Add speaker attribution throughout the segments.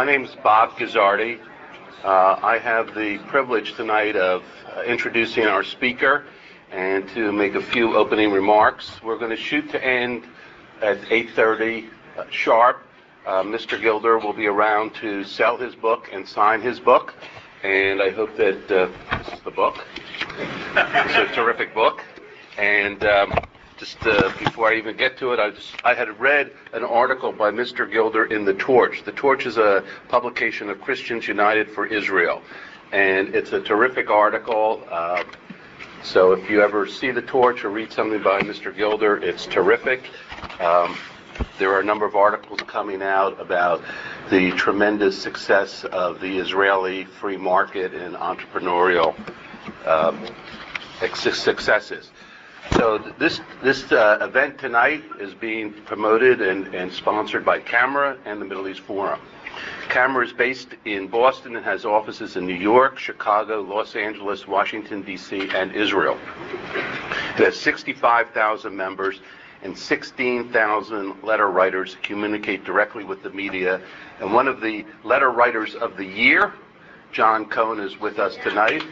Speaker 1: My name is Bob Guzzardi. I have the privilege tonight of introducing our speaker and to make a few opening remarks. We're going to shoot to end at 8:30 sharp. Mr. Gilder will be around to sell his book and sign his book, and I hope that this is the book. It's a terrific book. And just before I even get to it, I had read an article by Mr. Gilder in The Torch. The Torch is a publication of Christians United for Israel, and it's a terrific article. So if you ever see The Torch or read something by Mr. Gilder, it's terrific. There are a number of articles coming out about the tremendous success of the Israeli free market and entrepreneurial successes. So this event tonight is being promoted and sponsored by CAMRA and the Middle East Forum. CAMRA is based in Boston and has offices in New York, Chicago, Los Angeles, Washington, D.C., and Israel. It has 65,000 members and 16,000 letter writers who communicate directly with the media. And one of the letter writers of the year, John Cohn, is with us tonight.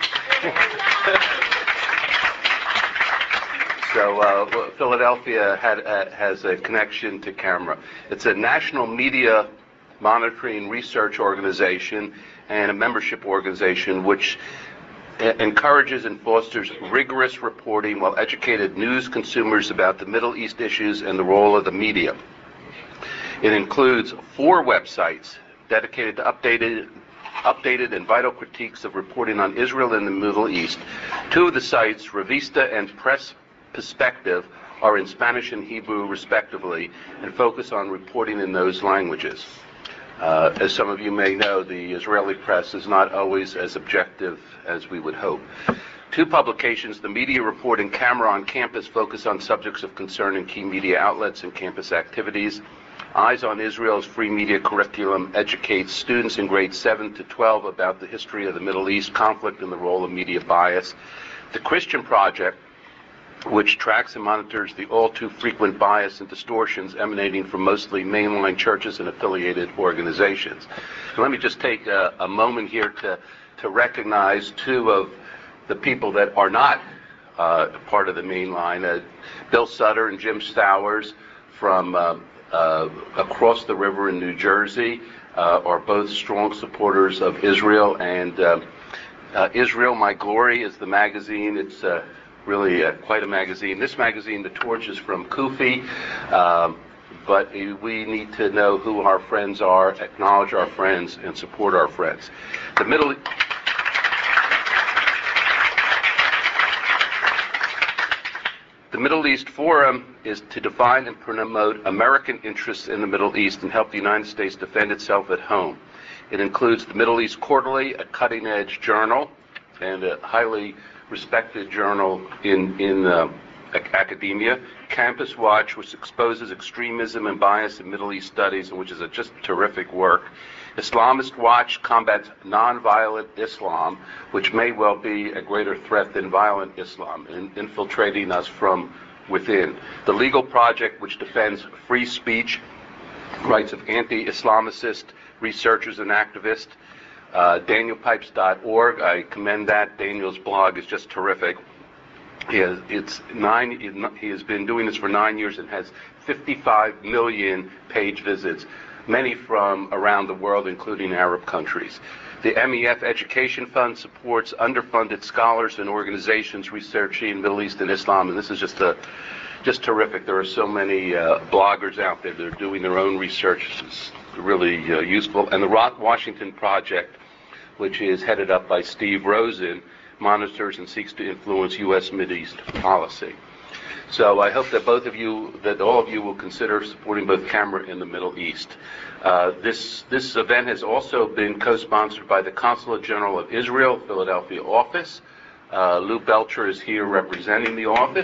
Speaker 1: So Philadelphia has a connection to CAMRA. It's a national media monitoring research organization and a membership organization which encourages and fosters rigorous reporting while educated news consumers about the Middle East issues and the role of the media. It includes 4 websites dedicated to updated and vital critiques of reporting on Israel and the Middle East. 2 of the sites, Revista and Press Perspective, are in Spanish and Hebrew respectively and focus on reporting in those languages. As some of you may know, the Israeli press is not always as objective as we would hope. 2 publications, the Media Report and CAMRA on Campus, focus on subjects of concern in key media outlets and campus activities. Eyes on Israel's free media curriculum educates students in grades 7 to 12 about the history of the Middle East, conflict, and the role of media bias. The Christian Project, which tracks and monitors the all too frequent bias and distortions emanating from mostly mainline churches and affiliated organizations. And let me just take a moment here to recognize 2 of the people that are not part of the mainline. Bill Sutter and Jim Stowers from across the river in New Jersey are both strong supporters of Israel. And Israel, My Glory is the magazine. It's really quite a magazine. This magazine, The Torch, is from Kufi, but we need to know who our friends are, acknowledge our friends, and support our friends. The Middle East Forum is to define and promote American interests in the Middle East and help the United States defend itself at home. It includes the Middle East Quarterly, a cutting-edge journal and a highly respected journal in academia, Campus Watch, which exposes extremism and bias in Middle East studies, and which is just terrific work. Islamist Watch combats nonviolent Islam, which may well be a greater threat than violent Islam, infiltrating us from within. The Legal Project, which defends free speech, rights of anti-Islamicist researchers and activists. DanielPipes.org, I commend that. Daniel's blog is just terrific. He has been doing this for 9 years and has 55 million page visits, many from around the world, including Arab countries. The MEF Education Fund supports underfunded scholars and organizations researching Middle East and Islam, and this is just terrific. There are so many bloggers out there that are doing their own research. It's really useful. And the Washington Project, which is headed up by Steve Rosen, monitors and seeks to influence U.S. Mideast policy. So I hope that all of you will consider supporting both CAMRA and the Middle East. This event has also been co-sponsored by the Consulate General of Israel, Philadelphia office. Lou Belcher is here representing the office.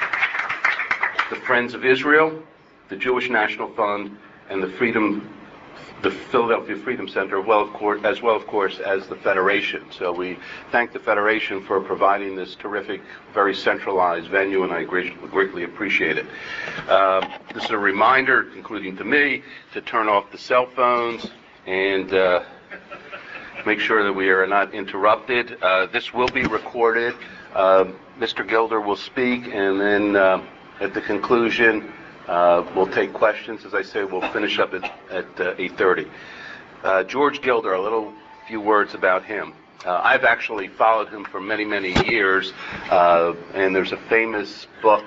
Speaker 1: The Friends of Israel, the Jewish National Fund, and the Freedom the Philadelphia Freedom Center, as well, of course, as the Federation. So we thank the Federation for providing this terrific, very centralized venue, and I greatly appreciate it. This is a reminder, including to me, to turn off the cell phones and make sure that we are not interrupted. This will be recorded. Mr. Gilder will speak, and then at the conclusion, we'll take questions. As I say, we'll finish up at 8:30. George Gilder, few words about him. I've actually followed him for many, many years, and there's a famous book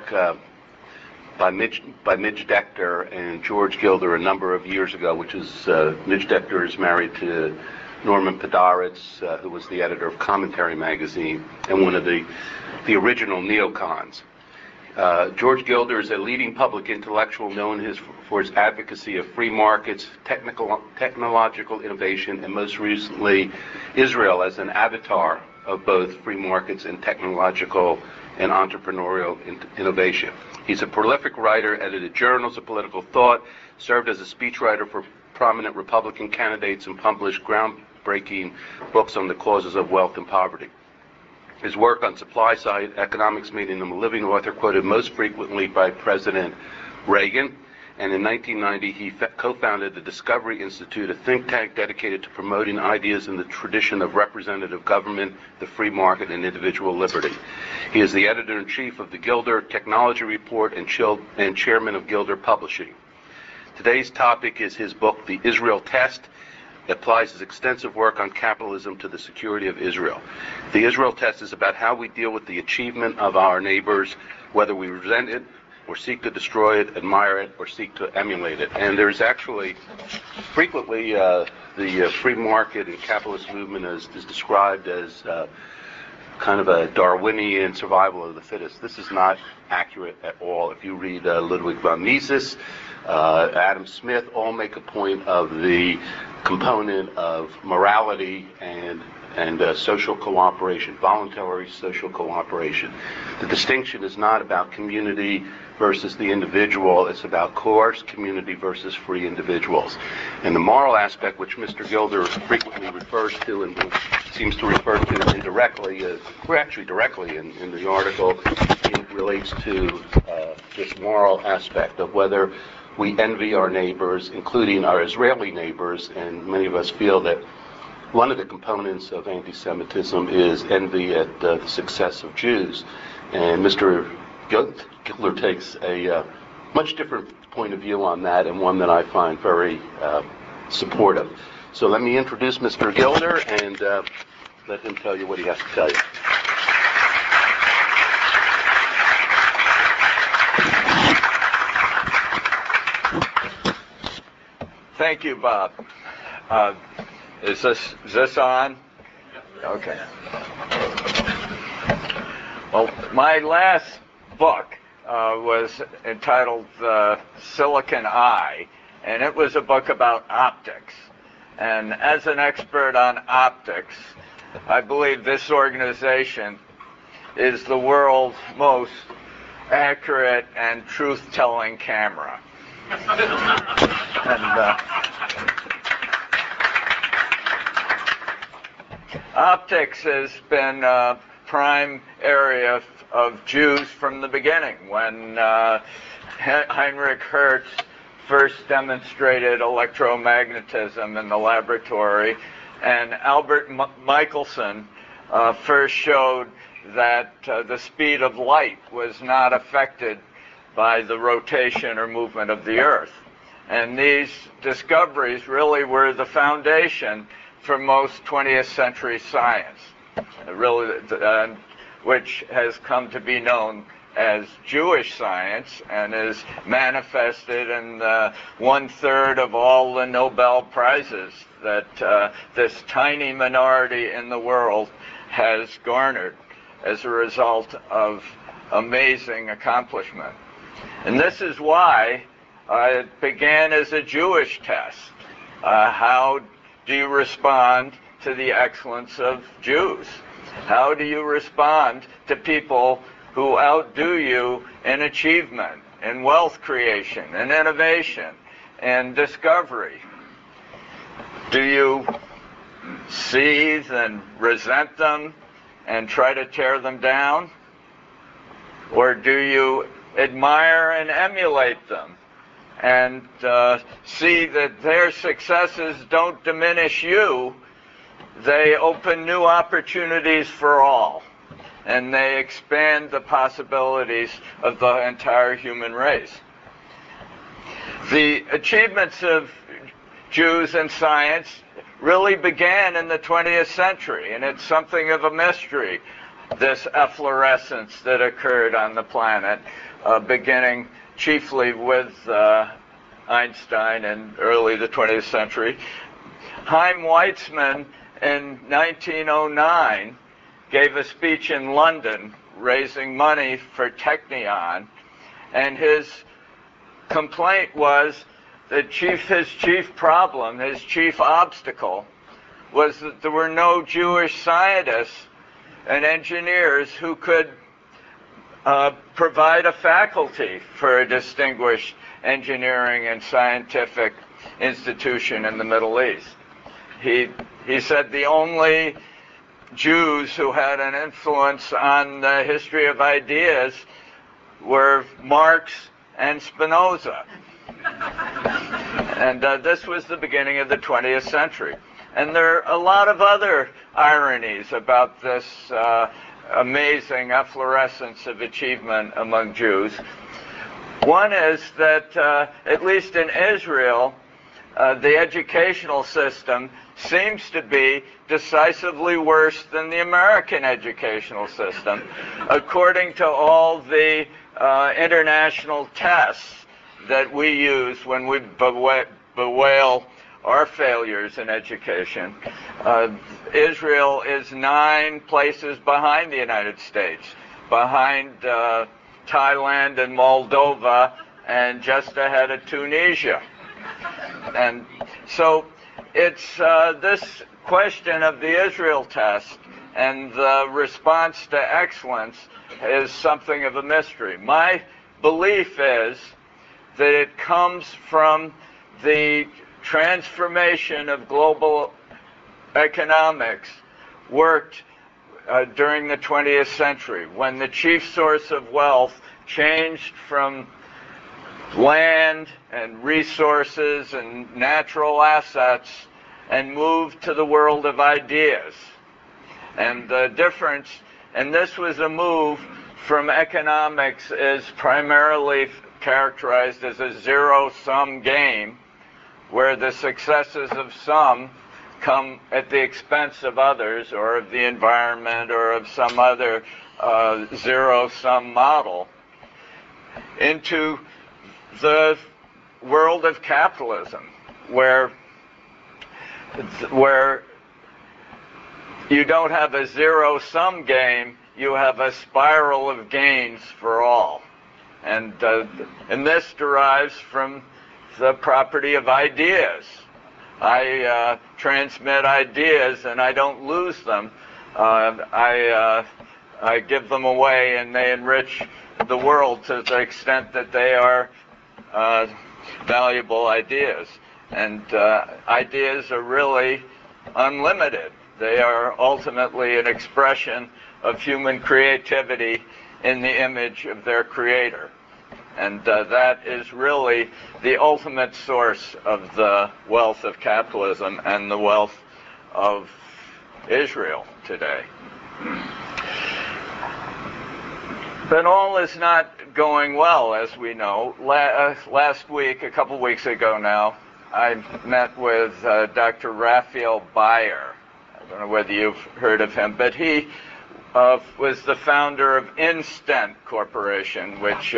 Speaker 1: by Midge Decter and George Gilder a number of years ago, which is Midge Decter is married to Norman Podhoretz, who was the editor of Commentary magazine and one of the original neocons. George Gilder is a leading public intellectual known for his advocacy of free markets, technological innovation, and most recently Israel as an avatar of both free markets and technological and entrepreneurial innovation. He's a prolific writer, edited journals of political thought, served as a speechwriter for prominent Republican candidates, and published groundbreaking books on the causes of wealth and poverty. His work on supply-side economics made him a living author, quoted most frequently by President Reagan. And in 1990, he co-founded the Discovery Institute, a think tank dedicated to promoting ideas in the tradition of representative government, the free market, and individual liberty. He is the editor-in-chief of the Gilder Technology Report and chairman of Gilder Publishing. Today's topic is his book, The Israel Test. It applies his extensive work on capitalism to the security of Israel. The Israel Test is about how we deal with the achievement of our neighbors, whether we resent it or seek to destroy it, admire it, or seek to emulate it. And there's actually frequently the free market and capitalist movement is described as kind of a Darwinian survival of the fittest. This is not accurate at all. If you read Ludwig von Mises, Adam Smith, all make a point of the component of morality and social cooperation, voluntary social cooperation. The distinction is not about community versus the individual. It's about coerced community versus free individuals. And the moral aspect, which Mr. Gilder frequently refers to and seems to refer to indirectly, directly in the article, it relates to this moral aspect of whether we envy our neighbors, including our Israeli neighbors, and many of us feel that one of the components of anti-Semitism is envy at the success of Jews. And Mr. Gilder takes a much different point of view on that, and one that I find very supportive. So let me introduce Mr. Gilder and let him tell you what he has to tell you.
Speaker 2: Thank you, Bob. Is this on? Okay. Well, my last book was entitled Silicon Eye, and it was a book about optics. And as an expert on optics, I believe this organization is the world's most accurate and truth-telling camera. And optics has been a prime area of Jews from the beginning. When Heinrich Hertz first demonstrated electromagnetism in the laboratory, and Albert Michelson first showed that the speed of light was not affected by the rotation or movement of the Earth. And these discoveries really were the foundation for most 20th century science, which has come to be known as Jewish science and is manifested in 1/3 of all the Nobel Prizes that this tiny minority in the world has garnered as a result of amazing accomplishment. And this is why it began as a Jewish test. How do you respond to the excellence of Jews? How do you respond to people who outdo you in achievement, in wealth creation, in innovation, and discovery? Do you seethe and resent them and try to tear them down? Or do you admire and emulate them and see that their successes don't diminish you? They open new opportunities for all, and they expand the possibilities of the entire human race. The achievements of Jews in science really began in the 20th century, and it's something of a mystery, this efflorescence that occurred on the planet, beginning chiefly with Einstein in early the 20th century. Chaim Weizmann in 1909 gave a speech in London raising money for Technion, and his complaint was that his chief problem, his chief obstacle, was that there were no Jewish scientists and engineers who could provide a faculty for a distinguished engineering and scientific institution in the Middle East. He said the only Jews who had an influence on the history of ideas were Marx and Spinoza. And this was the beginning of the 20th century. And there are a lot of other ironies about this amazing efflorescence of achievement among Jews. One is that, at least in Israel, the educational system seems to be decisively worse than the American educational system, according to all the international tests that we use when we bewail our failures in education. Israel is 9 places behind the United States, behind Thailand and Moldova, and just ahead of Tunisia. And so it's this question of the Israel test and the response to excellence is something of a mystery. My belief is that it comes from the transformation of global economics worked during the 20th century, when the chief source of wealth changed from land and resources and natural assets and moved to the world of ideas. And the difference, and this was a move from economics is primarily characterized as a zero-sum game, where the successes of some come at the expense of others, or of the environment, or of some other zero-sum model, into the world of capitalism, where you don't have a zero-sum game, you have a spiral of gains for all. And this derives from the property of ideas. I transmit ideas and I don't lose them. I give them away and they enrich the world to the extent that they are valuable ideas. And ideas are really unlimited. They are ultimately an expression of human creativity in the image of their creator. And that is really the ultimate source of the wealth of capitalism and the wealth of Israel today. But all is not going well, as we know. Last week, a couple weeks ago now, I met with Dr. Raphael Beyer. I don't know whether you've heard of him, but he was the founder of Instent Corporation, which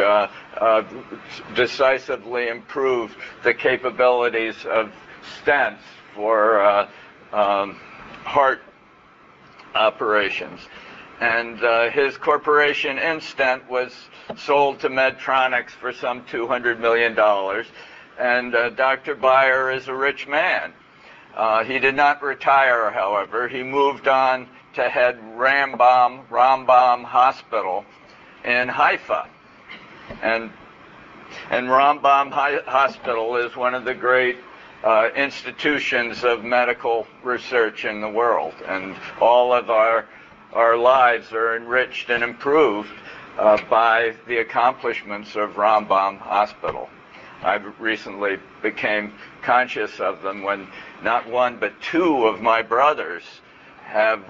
Speaker 2: decisively improved the capabilities of stents for heart operations. And his corporation, Instent, was sold to Medtronic for some $200 million. And Dr. Beyer is a rich man. He did not retire, however. He moved on to head Rambam Hospital in Haifa. And Rambam Hospital is one of the great institutions of medical research in the world, and all of our lives are enriched and improved by the accomplishments of Rambam Hospital. I recently became conscious of them when not one but two of my brothers have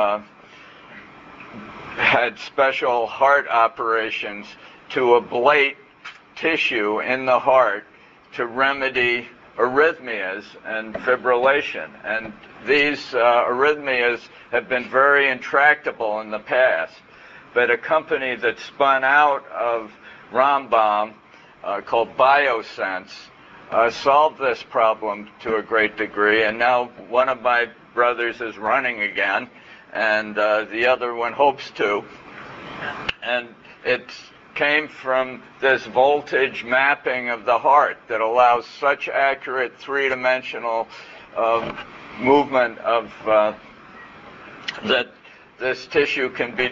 Speaker 2: had special heart operations to ablate tissue in the heart to remedy arrhythmias and fibrillation. And these arrhythmias have been very intractable in the past. But a company that spun out of Rambam called Biosense solved this problem to a great degree, and now one of my brothers is running again, and the other one hopes to. And it came from this voltage mapping of the heart that allows such accurate three-dimensional movement of that this tissue can be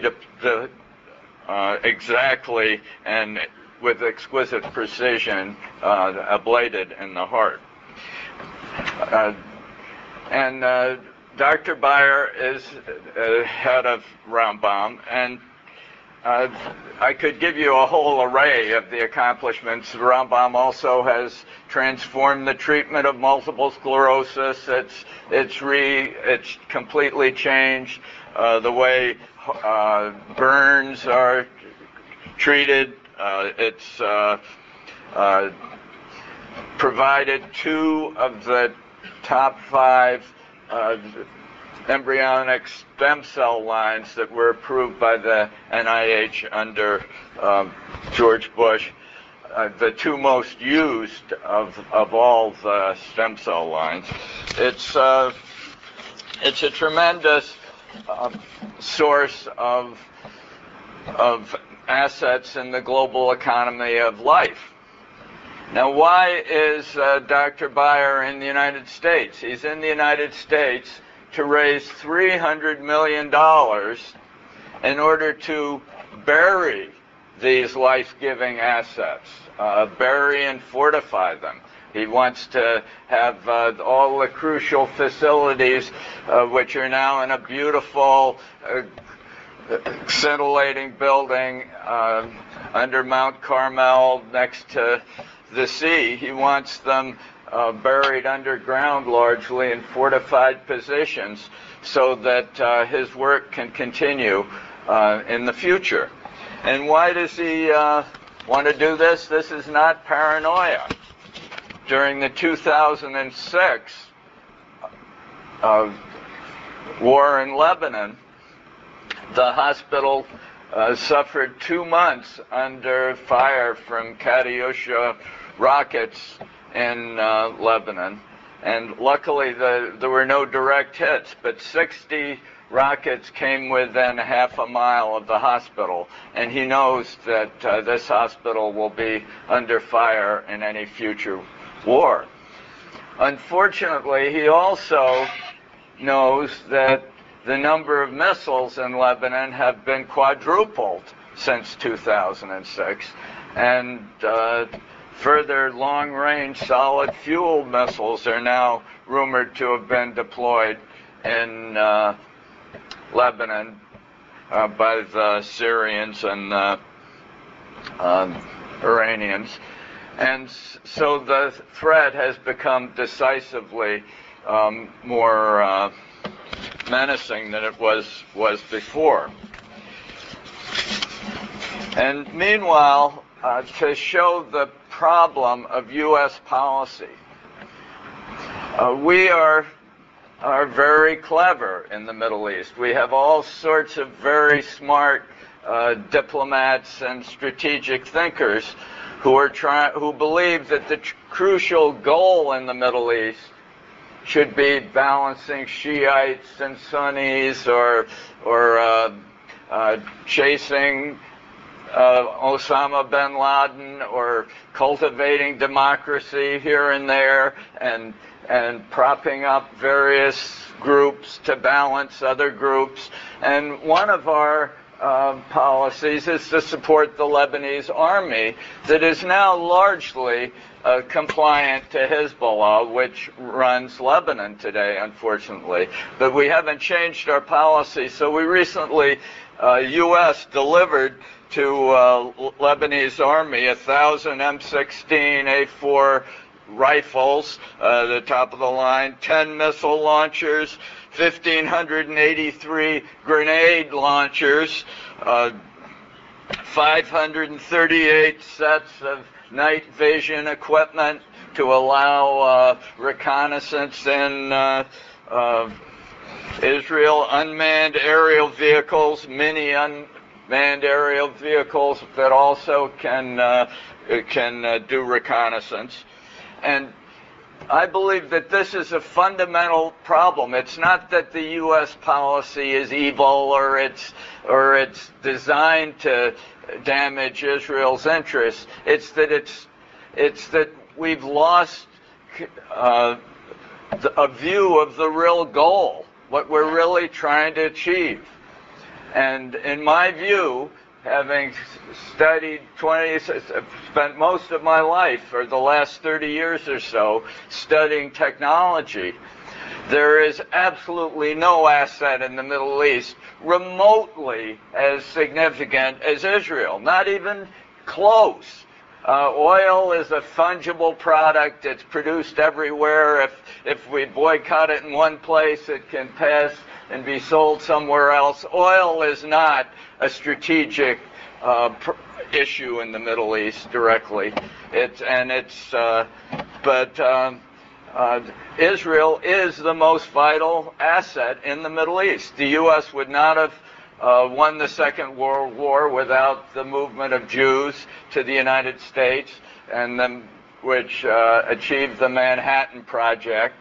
Speaker 2: exactly and with exquisite precision ablated in the heart. Dr. Beyer is head of Rambam, and I could give you a whole array of the accomplishments. Rambam also has transformed the treatment of multiple sclerosis. It's completely changed the way burns are treated. It's provided 2 of the top 5 embryonic stem cell lines that were approved by the NIH under George Bush, the 2 most used of all the stem cell lines. It's a tremendous source of assets in the global economy of life. Now, why is Dr. Beyer in the United States? He's in the United States to raise $300 million in order to bury these life-giving assets, bury and fortify them. He wants to have all the crucial facilities, which are now in a beautiful, scintillating building under Mount Carmel next to the sea. He wants them buried underground largely in fortified positions so that his work can continue in the future. And why does he want to do this? This is not paranoia. During the 2006 war in Lebanon, the hospital suffered 2 months under fire from Katyusha rockets in Lebanon. And luckily there were no direct hits, but 60 rockets came within half a mile of the hospital. And he knows that this hospital will be under fire in any future war. Unfortunately, he also knows that the number of missiles in Lebanon have been quadrupled since 2006, and further long-range solid-fuel missiles are now rumored to have been deployed in Lebanon by the Syrians and Iranians. And so the threat has become decisively more menacing than it was before. And meanwhile, to show the problem of U.S. policy, we are very clever in the Middle East. We have all sorts of very smart diplomats and strategic thinkers who believe that the crucial goal in the Middle East should be balancing Shiites and Sunnis, or chasing Osama bin Laden, or cultivating democracy here and there, and propping up various groups to balance other groups. And one of our policies is to support the Lebanese army that is now largely compliant to Hezbollah, which runs Lebanon today, unfortunately. But we haven't changed our policy. So we recently, U.S. delivered to Lebanese army 1,000 M16A4 rifles, the top of the line, 10 missile launchers, 1,583 grenade launchers, 538 sets of night vision equipment to allow reconnaissance in Israel, unmanned aerial vehicles, mini unmanned aerial vehicles that also can do reconnaissance. And I believe that this is a fundamental problem. It's not that the U.S. policy is evil or it's designed to damage Israel's interests. It's that we've lost a view of the real goal, what we're really trying to achieve. And in my view, having spent most of my life, for the last 30 years or so, studying technology, there is absolutely no asset in the Middle East remotely as significant as Israel, not even close. Oil is a fungible product. It's produced everywhere. If we boycott it in one place, it can pass and be sold somewhere else. Oil is not a strategic issue in the Middle East directly. Israel is the most vital asset in the Middle East. The U.S. would not have won the Second World War without the movement of Jews to the United States, and which achieved the Manhattan Project,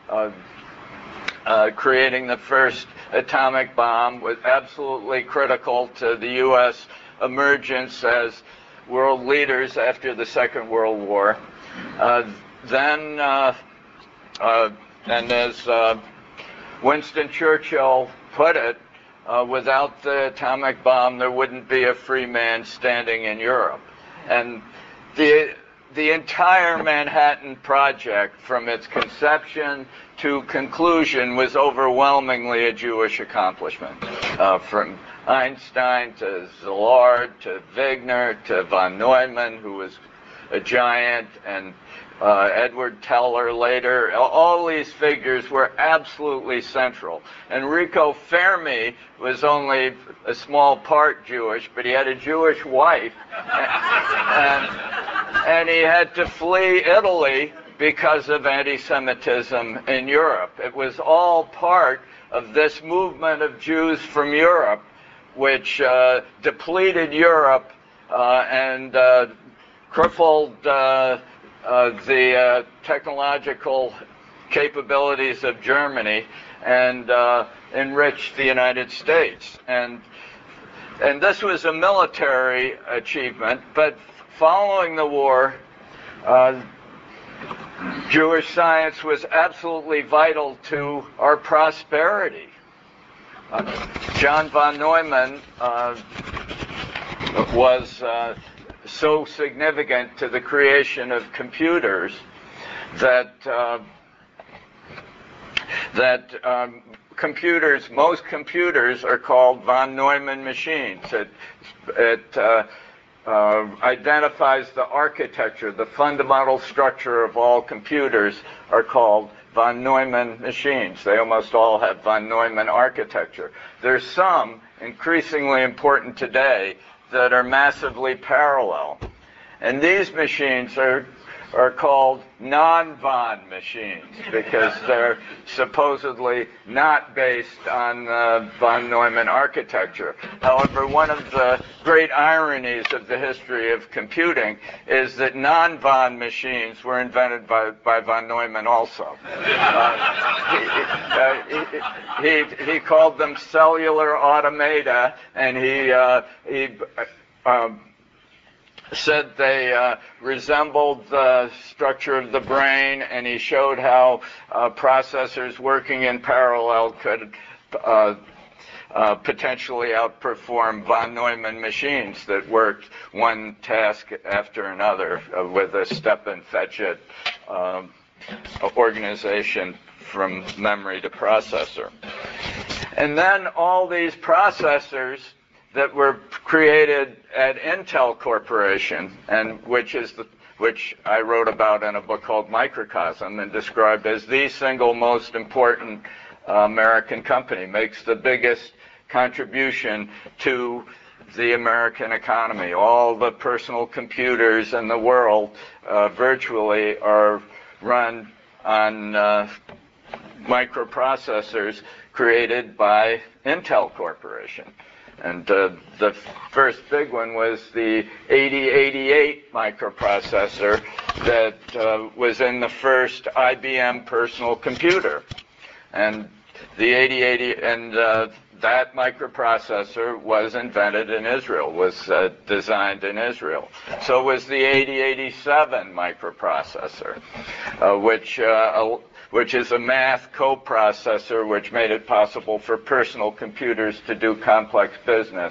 Speaker 2: creating the first atomic bomb, was absolutely critical to the U.S. emergence as world leaders after the Second World War. And as Winston Churchill put it, without the atomic bomb, there wouldn't be a free man standing in Europe. And the entire Manhattan Project, from its conception to conclusion, was overwhelmingly a Jewish accomplishment. From Einstein to Szilard to Wigner to von Neumann, who was a giant, and Edward Teller later, all these figures were absolutely central. Enrico Fermi was only a small part Jewish, but he had a Jewish wife, and he had to flee Italy because of anti-Semitism in Europe. It was all part of this movement of Jews from Europe, which depleted Europe and crippled the technological capabilities of Germany and enriched the United States. And this was a military achievement, but following the war, Jewish science was absolutely vital to our prosperity. John von Neumann was so significant to the creation of computers that most computers are called von Neumann machines. It identifies the architecture, the fundamental structure of all computers are called von Neumann machines. They almost all have von Neumann architecture. There's some, increasingly important today, that are massively parallel. And these machines are called non-von machines because they're supposedly not based on von Neumann architecture. However, one of the great ironies of the history of computing is that non-von machines were invented by von Neumann also. He called them cellular automata, and he said they resembled the structure of the brain, and he showed how processors working in parallel could potentially outperform von Neumann machines that worked one task after another with a step and fetch it organization from memory to processor. And then all these processors that were created at Intel Corporation, and which I wrote about in a book called Microcosm and described as the single most important American company, makes the biggest contribution to the American economy. All the personal computers in the world virtually are run on microprocessors created by Intel Corporation. And the first big one was the 8088 microprocessor that was in the first IBM personal computer. And the 8080 and that microprocessor was invented in Israel, was designed in Israel. So was the 8087 microprocessor, which is a math coprocessor which made it possible for personal computers to do complex business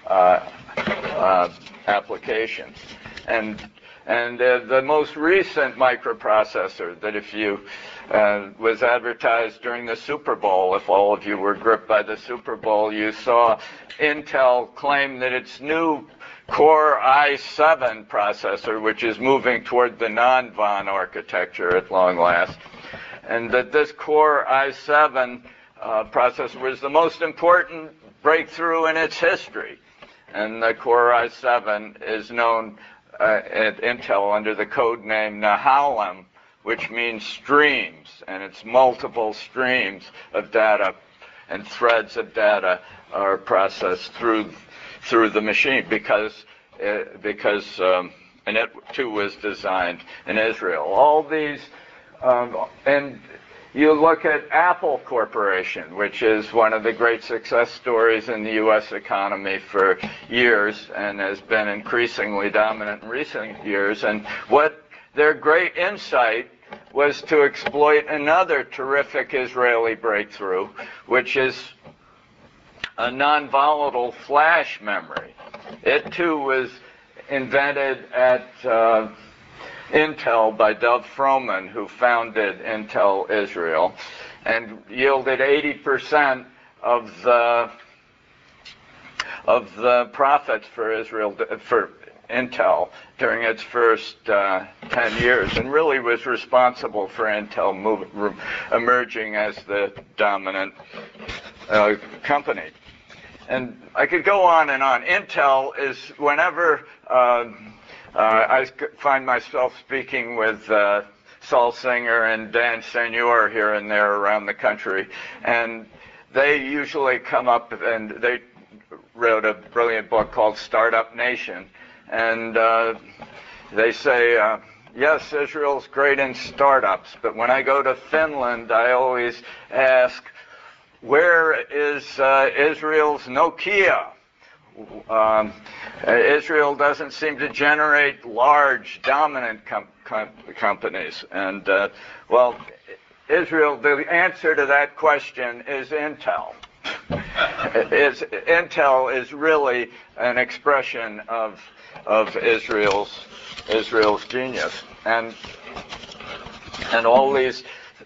Speaker 2: applications. And the most recent microprocessor that if you was advertised during the Super Bowl, if all of you were gripped by the Super Bowl, you saw Intel claim that its new Core i7 processor, which is moving toward the non-Von architecture at long last, and that this Core i7 processor was the most important breakthrough in its history. And the Core i7 is known at Intel under the code name Nehalem, which means streams, and it's multiple streams of data and threads of data are processed through the machine because and it too was designed in Israel. All these and you look at Apple Corporation, which is one of the great success stories in the U.S. economy for years and has been increasingly dominant in recent years. And what their great insight was to exploit another terrific Israeli breakthrough, which is a non-volatile flash memory. It too was invented at Intel by Dov Froman, who founded Intel Israel, and yielded 80% of the profits for Intel during its first 10 years, and really was responsible for Intel emerging as the dominant company. And I could go on and on. Intel is, whenever I find myself speaking with Saul Singer and Dan Senor here and there around the country, and they usually come up, and they wrote a brilliant book called Startup Nation, and they say, yes, Israel's great in startups, but when I go to Finland, I always ask, where is Israel's Nokia? Israel doesn't seem to generate large, dominant companies. And, Israel, the answer to that question is Intel. Intel is really an expression of Israel's genius. And all these,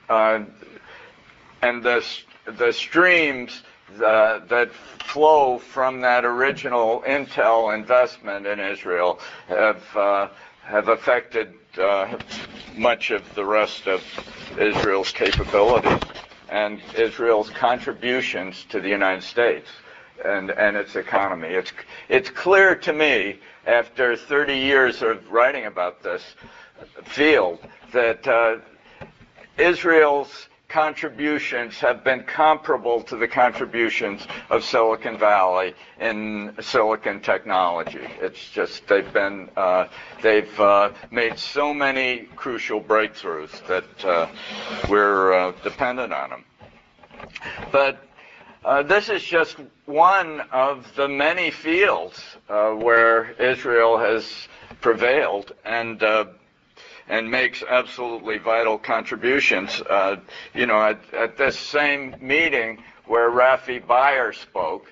Speaker 2: and the streams that flow from that original Intel investment in Israel have affected much of the rest of Israel's capabilities and Israel's contributions to the United States and its economy. It's clear to me, after 30 years of writing about this field, that Israel's contributions have been comparable to the contributions of Silicon Valley in silicon technology. It's just they've made so many crucial breakthroughs that we're dependent on them. But this is just one of the many fields where Israel has prevailed, and and makes absolutely vital contributions. At this same meeting where Rafi Beyer spoke,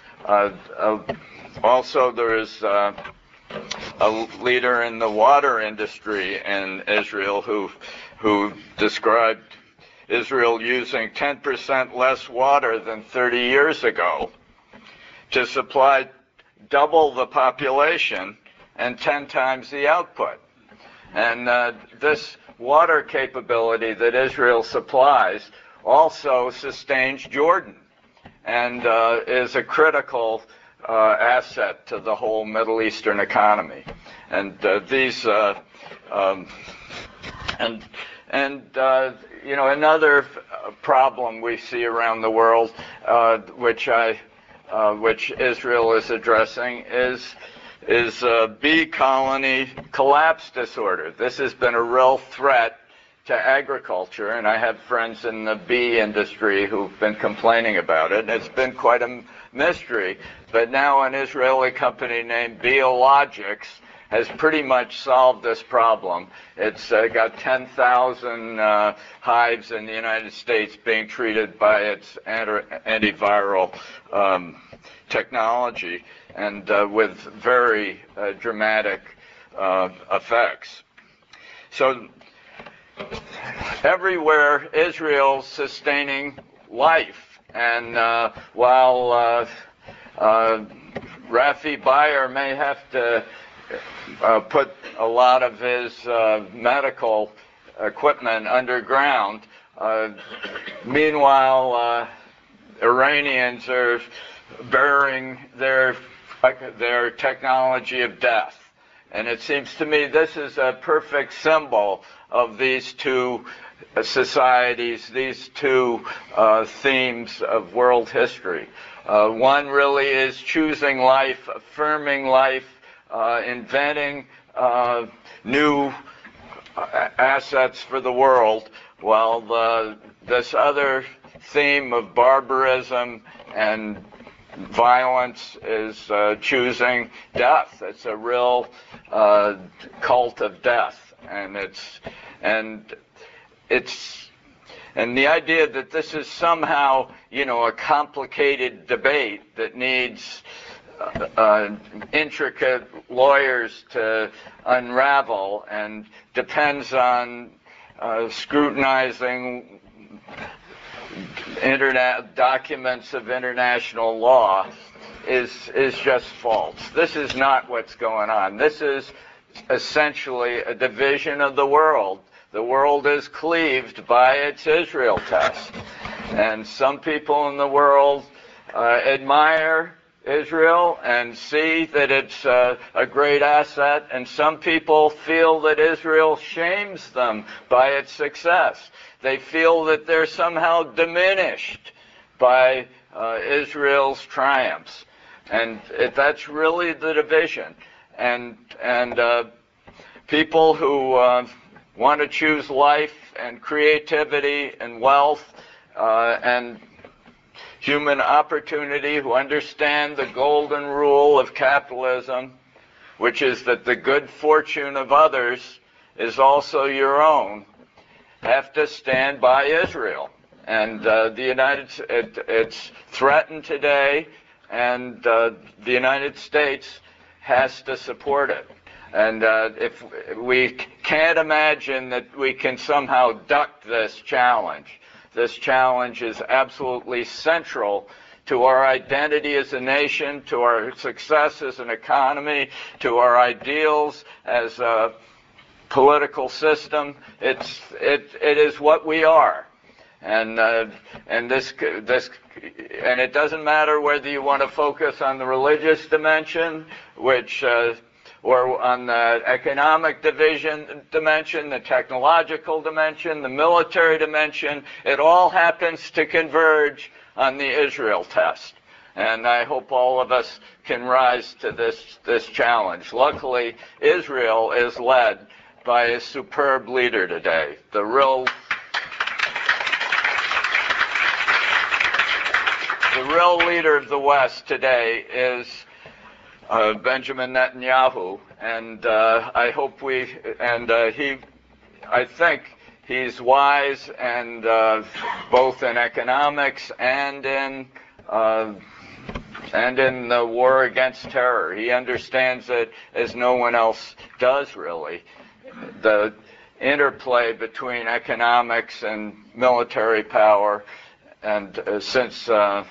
Speaker 2: also there is a leader in the water industry in Israel who described Israel using 10% less water than 30 years ago to supply double the population and 10 times the output. And this water capability that Israel supplies also sustains Jordan and is a critical asset to the whole Middle Eastern economy. And another problem we see around the world, which Israel is addressing, is bee colony collapse disorder. This has been a real threat to agriculture, and I have friends in the bee industry who've been complaining about it, and it's been quite a mystery. But now an Israeli company named Biologics has pretty much solved this problem. It's got 10,000 hives in the United States being treated by its antiviral technology, and with very dramatic effects. So everywhere Israel's sustaining life, and while Rafi Beyer may have to put a lot of his medical equipment underground, meanwhile Iranians are bearing their technology of death. And it seems to me this is a perfect symbol of these two societies, these two themes of world history. One really is choosing life, affirming life, inventing new assets for the world, while this other theme of barbarism and violence is choosing death. It's a real cult of death, and the idea that this is somehow a complicated debate that needs intricate lawyers to unravel and depends on scrutinizing documents of international law is just false. This is not what's going on. This is essentially a division of the world. The world is cleaved by its Israel test. And some people in the world admire Israel and see that it's a great asset, and some people feel that Israel shames them by its success. They feel that they're somehow diminished by Israel's triumphs. And that's really the division. And people who want to choose life and creativity and wealth and human opportunity, who understand the golden rule of capitalism, which is that the good fortune of others is also your own, have to stand by Israel. And it's threatened today, and the United States has to support it. And if we can't imagine that we can somehow duck this challenge. This challenge is absolutely central to our identity as a nation, to our success as an economy, to our ideals as a political system. It is what we are, and it doesn't matter whether you want to focus on the religious dimension, or on the economic dimension, the technological dimension, the military dimension. It all happens to converge on the Israel test. And I hope all of us can rise to this challenge. Luckily, Israel is led by a superb leader today. The real leader of the West today is Benjamin Netanyahu, and I hope he I think he's wise, and both in economics and in the war against terror. He understands it as no one else does, really. The interplay between economics and military power, and since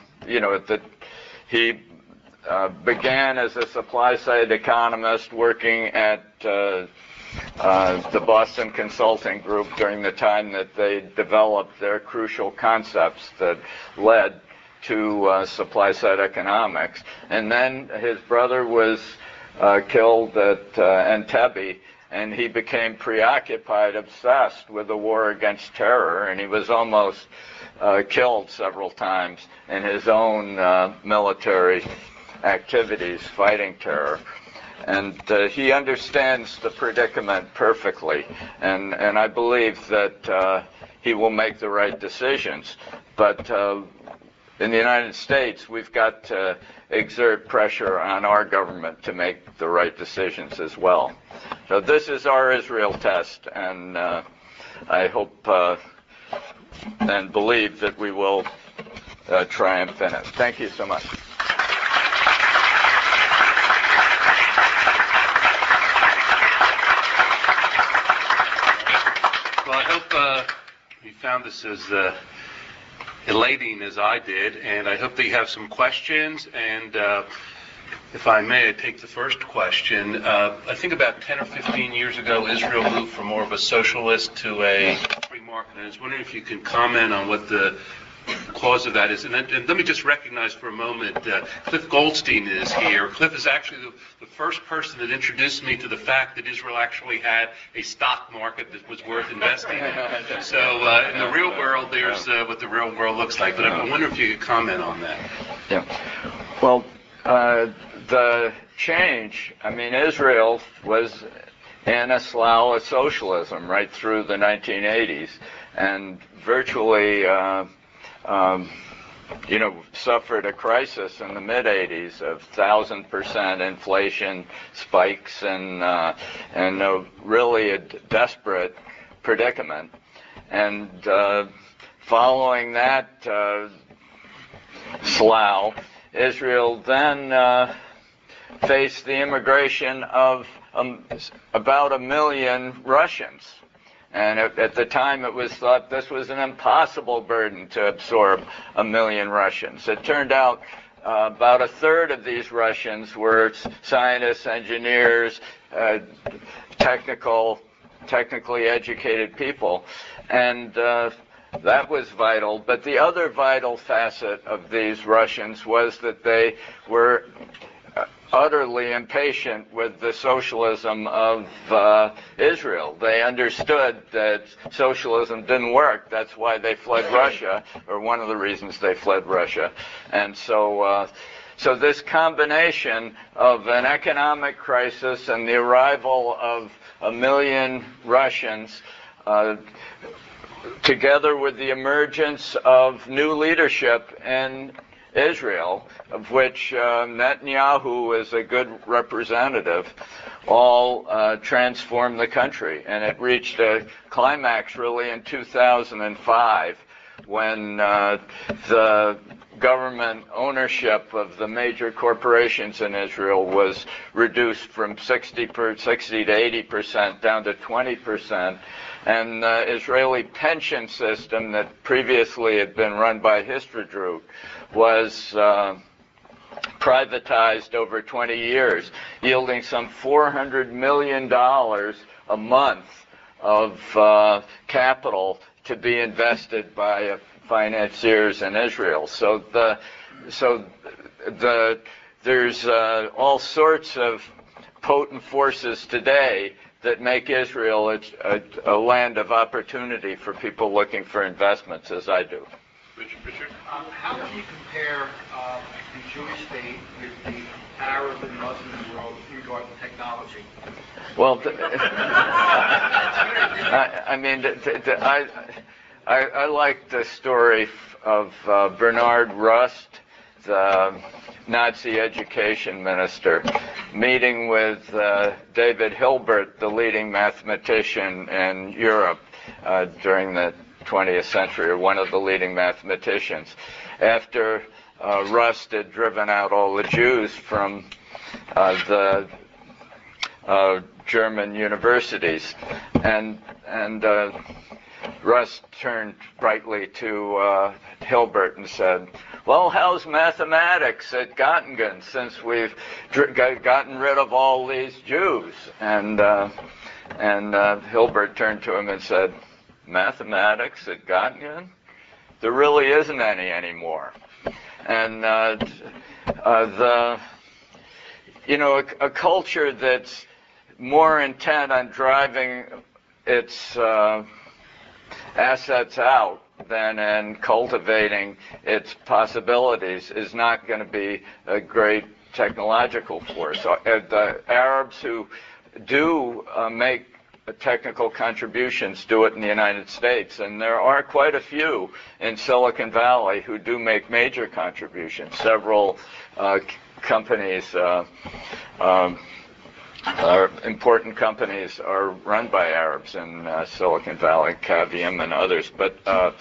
Speaker 2: he began as a supply-side economist working at the Boston Consulting Group during the time that they developed their crucial concepts that led to supply-side economics. And then his brother was killed at Entebbe, and he became preoccupied, obsessed with the war against terror, and he was almost killed several times in his own military activities fighting terror. And he understands the predicament perfectly, and I believe that he will make the right decisions. But in the United States, we've got to exert pressure on our government to make the right decisions as well. So this is our Israel test, and I hope and believe that we will triumph in it. Thank you so much.
Speaker 1: Well, I hope you found this as elating as I did, and I hope that you have some questions. And if I may, I take the first question. I think about 10 or 15 years ago, Israel moved from more of a socialist to a free market. And I was wondering if you can comment on what the cause of that is. And let me just recognize for a moment, Cliff Goldstein is here. Cliff is actually the first person that introduced me to the fact that Israel actually had a stock market that was worth investing in. So in the real world, there's what the real world looks like. But I wonder if you could comment on that.
Speaker 2: Yeah. Well, the change, Israel was in a slough of socialism right through the 1980s, and virtually suffered a crisis in the mid-'80s of 1,000% inflation spikes and really a desperate predicament. And following that slough, Israel then faced the immigration of about 1 million Russians. And at the time, it was thought this was an impossible burden to absorb 1 million Russians. It turned out about a third of these Russians were scientists, engineers, technically educated people. And that was vital. But the other vital facet of these Russians was that they were utterly impatient with the socialism of Israel. They understood that socialism didn't work. That's why they fled Russia, or one of the reasons they fled Russia. And so this combination of an economic crisis and the arrival of 1 million Russians, together with the emergence of new leadership in Israel, of which Netanyahu is a good representative, all transformed the country. And it reached a climax really in 2005 when the government ownership of the major corporations in Israel was reduced from 60 to 80% down to 20%. And the Israeli pension system that previously had been run by Histadrut was privatized over 20 years, yielding some $400 million a month of capital to be invested by financiers in Israel. So there's all sorts of potent forces today that make Israel a land of opportunity for people looking for investments, as I do.
Speaker 1: Richard?
Speaker 3: How would you compare the Jewish state with the Arab and Muslim world with regard to technology?
Speaker 2: Well, I like the story of Bernard Rust, the Nazi education minister. meeting with David Hilbert, the leading mathematician in Europe during the 20th century, or one of the leading mathematicians, after Rust had driven out all the Jews from the German universities, and Rust turned brightly to Hilbert and said, "Well, how's mathematics at Göttingen since we've gotten rid of all these Jews?" And Hilbert turned to him and said, "Mathematics at Göttingen? There really isn't any anymore." And a culture that's more intent on driving its assets out than in cultivating its possibilities is not going to be a great technological force. The Arabs who do make technical contributions do it in the United States, and there are quite a few in Silicon Valley who do make major contributions. Several companies, important companies, are run by Arabs in Silicon Valley, Cavium and others, but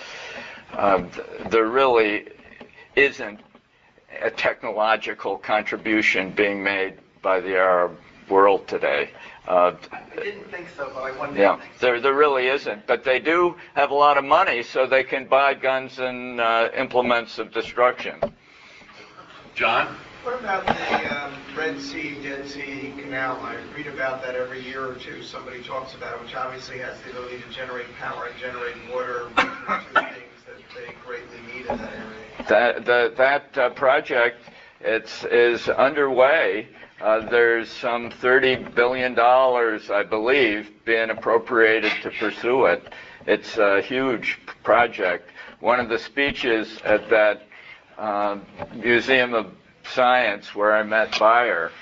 Speaker 2: there really isn't a technological contribution being made by the Arab world today.
Speaker 3: I didn't think so, but I wondered.
Speaker 2: Yeah, there really isn't. But they do have a lot of money, so they can buy guns and implements of destruction.
Speaker 1: John?
Speaker 3: What about the Red Sea, Dead Sea Canal? I read about that every year or two. Somebody talks about it, which obviously has the ability to generate power and generate water, which are two things that they greatly need in that area.
Speaker 2: That project is underway. There's some $30 billion, I believe, being appropriated to pursue it. It's a huge project. One of the speeches at that Museum of Science where I met Bayer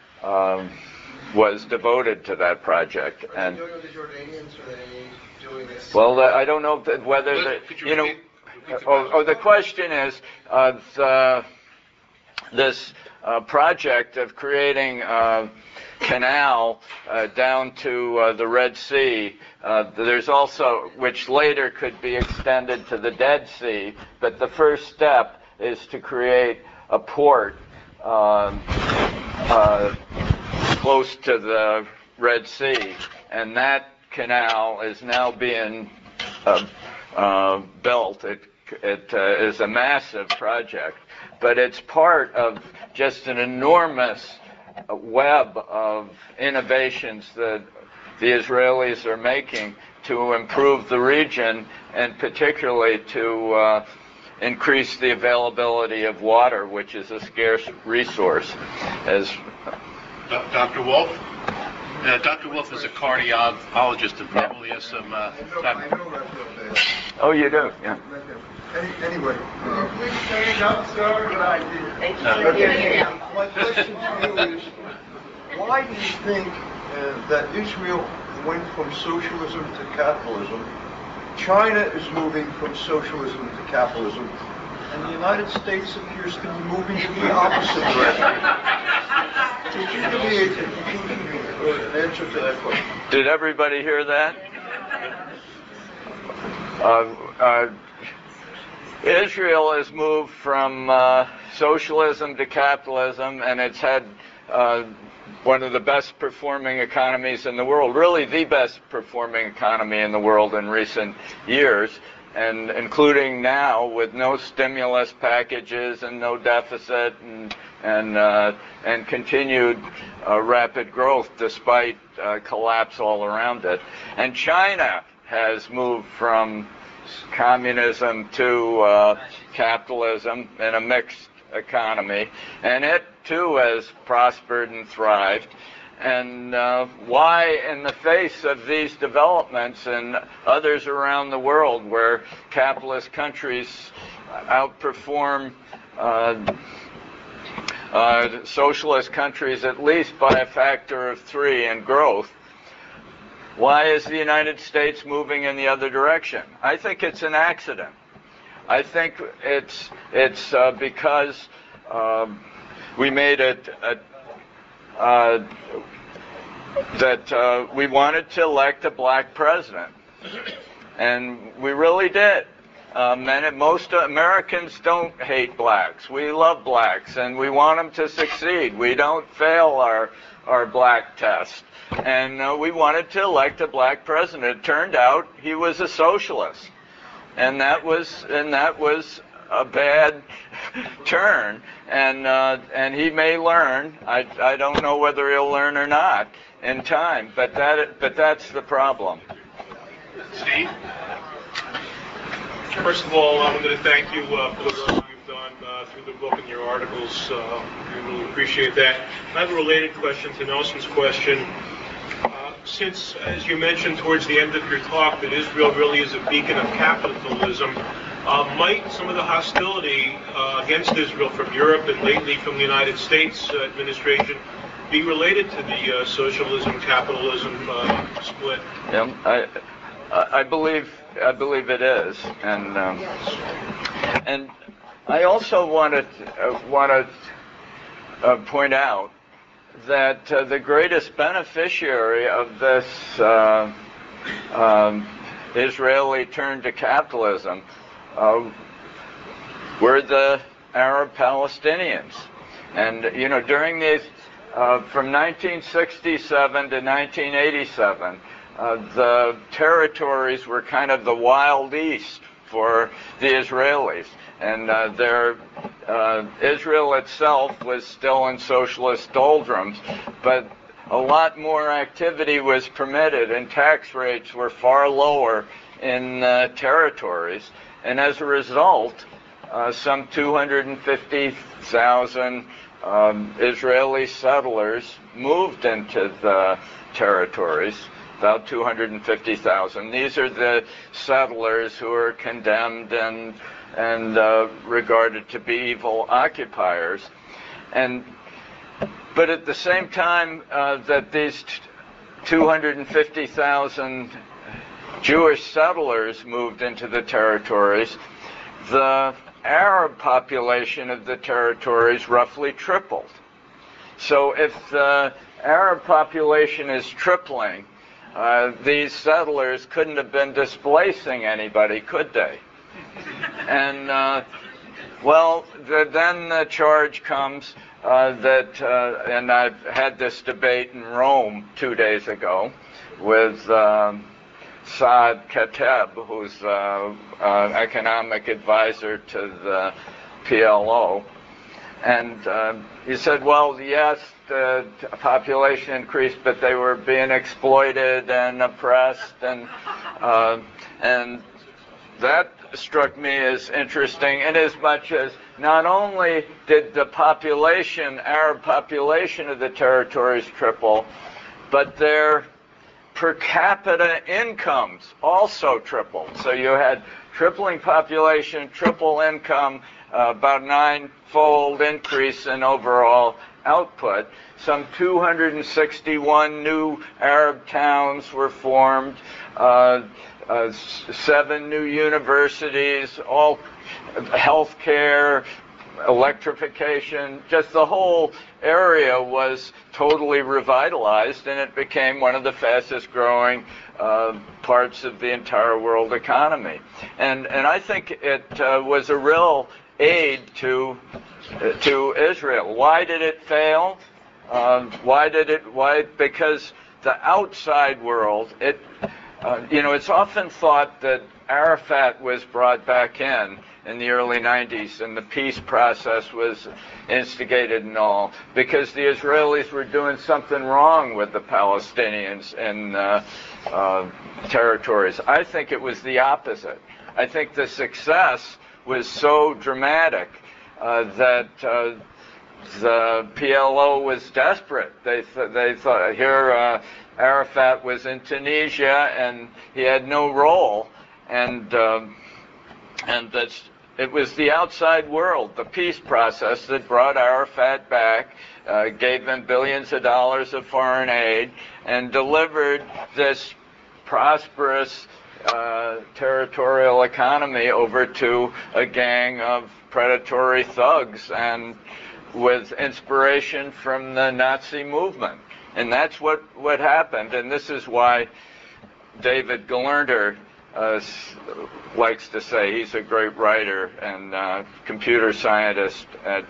Speaker 2: was devoted to that project.
Speaker 3: And are they doing with the Jordanians, or are they doing this?
Speaker 2: Well, I don't know whether the question is this project of creating a canal down to the Red Sea. There's also, which later could be extended to the Dead Sea, but the first step is to create a port close to the Red Sea, and that canal is now being built. It is a massive project, but it's part of just an enormous web of innovations that the Israelis are making to improve the region, and particularly to increase the availability of water, which is a scarce resource. As
Speaker 4: Dr. Wolf? Dr. Wolf is a cardiologist and probably has some...
Speaker 3: I know that real bad.
Speaker 2: Oh, you do? Yeah.
Speaker 3: Anyway, please stand up, sir. My question to you is, why do you think that Israel went from socialism to capitalism? China is moving from socialism to capitalism, and the United States appears to be moving in the opposite direction. Could you give me an answer to that question?
Speaker 2: Did everybody hear that? Israel has moved from socialism to capitalism, and it's had one of the best performing economies in the world, really the best performing economy in the world in recent years, and including now with no stimulus packages and no deficit and continued rapid growth despite collapse all around it. And China has moved from communism to capitalism in a mixed economy, and it too has prospered and thrived. And why, in the face of these developments and others around the world where capitalist countries outperform socialist countries at least by a factor of 3 in growth, why is the United States moving in the other direction? I think it's an accident. I think it's because we made a we wanted to elect a black president, and we really did. And most Americans don't hate blacks. We love blacks, and we want them to succeed. We don't fail our black test. And we wanted to elect a black president. It turned out he was a socialist, and that was a bad turn. And he may learn. I don't know whether he'll learn or not in time. But that's the problem.
Speaker 5: Steve? First of all, I'm going to thank you for the work you've done through the book and your articles. We really appreciate that. I have a related question to Nelson's question. Since, as you mentioned towards the end of your talk, that Israel really is a beacon of capitalism, might some of the hostility against Israel from Europe and lately from the United States administration be related to the socialism-capitalism split?
Speaker 2: Yeah, I believe it is, and I also want to point out that the greatest beneficiary of this Israeli turn to capitalism were the Arab Palestinians, and during these from 1967 to 1987. The territories were kind of the Wild East for the Israelis, and Israel itself was still in socialist doldrums, but a lot more activity was permitted, and tax rates were far lower in territories, and as a result, some 250,000 Israeli settlers moved into the territories. About 250,000. These are the settlers who are condemned and regarded to be evil occupiers. But at the same time that these 250,000 Jewish settlers moved into the territories, the Arab population of the territories roughly tripled. So if the Arab population is tripling, these settlers couldn't have been displacing anybody, could they? And, then the charge comes that, and I've had this debate in Rome 2 days ago with Saad Kateb, who's an economic advisor to the PLO. And he said, well, yes, the population increased, but they were being exploited and oppressed, and that struck me as interesting, in as much as not only did the Arab population of the territories triple, but their per capita incomes also tripled. So you had tripling population, triple income, about 9-fold increase in overall output. Some 261 new Arab towns were formed, 7 new universities, all healthcare, electrification, just the whole area was totally revitalized, and it became one of the fastest growing parts of the entire world economy. And I think it was a real aid to Israel. Why did it fail? Why? Because the outside world, it's often thought that Arafat was brought back in the early 90s, and the peace process was instigated and all, because the Israelis were doing something wrong with the Palestinians in territories. I think it was the opposite. I think the success was so dramatic that the PLO was desperate. They thought here Arafat was in Tunisia and he had no role, and it was the outside world, the peace process, that brought Arafat back, gave them billions of dollars of foreign aid, and delivered this prosperous territorial economy over to a gang of predatory thugs and with inspiration from the Nazi movement. And that's what happened. And this is why David Galerner likes to say, he's a great writer and computer scientist at